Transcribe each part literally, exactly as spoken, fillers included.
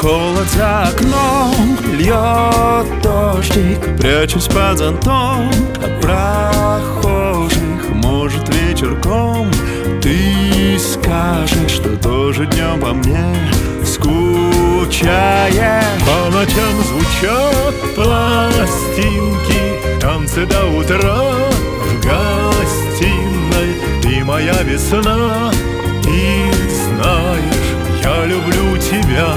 холод за окном, льет дождик, прячусь под зонтом от прохожих. Может, вечерком ты скажешь, что тоже днем по мне скучаешь. По ночам звучат пластинки, танцы до утра в гостиной. Ты моя весна, и знаешь, я люблю тебя.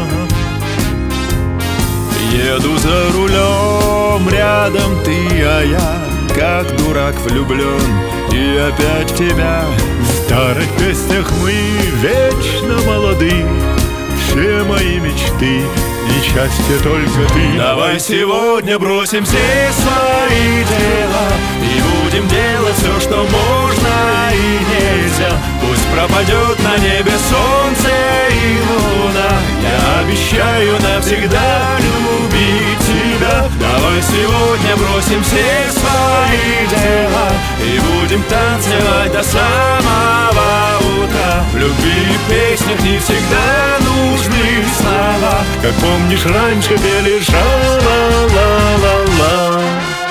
Еду за рулем, рядом ты, а я как дурак влюблен, и опять в тебя. В старых песнях мы вечно молоды, все мои мечты и счастье только ты. Давай сегодня бросим все свои дела и будем делать все, что можно и нельзя. Пусть пропадет на небе солнце и луна, я обещаю навсегда любить тебя. Давай сегодня бросим все свои дела и будем танцевать до самого утра. В любви и песнях не всегда нужны слова, как помнишь, раньше пели ша-ла-ла-ла-ла.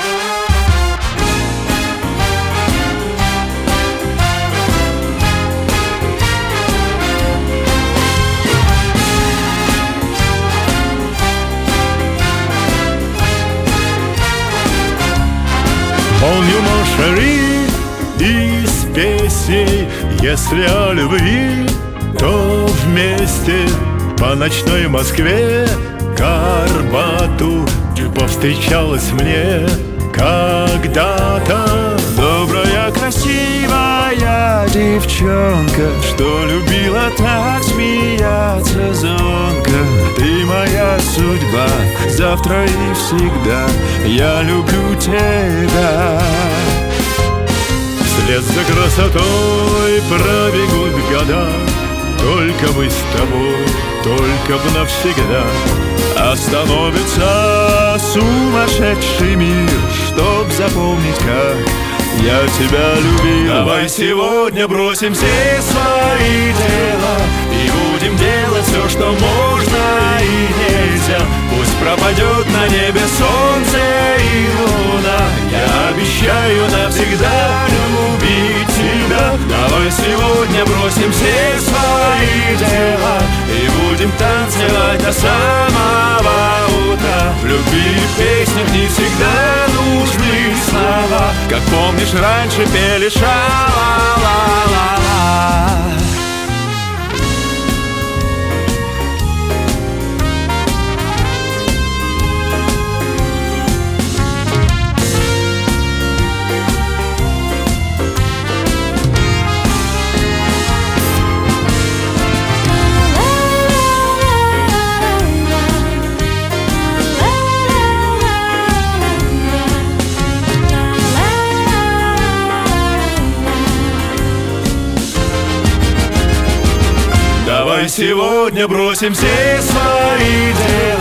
Помню, mon chéri, из песней, если о любви, то вместе по ночной Москве к Арбату повстречалась мне когда-то добрая, красивая девчонка, что любила так смеяться звонко. Ты моя судьба, завтра и всегда я люблю тебя. Вслед за красотой пробегут года, только бы с тобой, только бы навсегда. Остановится сумасшедший мир, чтоб запомнить, как я тебя любил. Давай сегодня бросим все свои дела и будем делать все, что можно и нельзя. Пусть пропадет на небе солнце и луна, я обещаю навсегда любить тебя. Давай сегодня бросим все свои дела и будем танцевать до самого утра. В любви и песнях не всегда нужны слова, как помнишь, раньше пели ша-ла-ла-ла-ла. Давай сегодня бросим все свои дела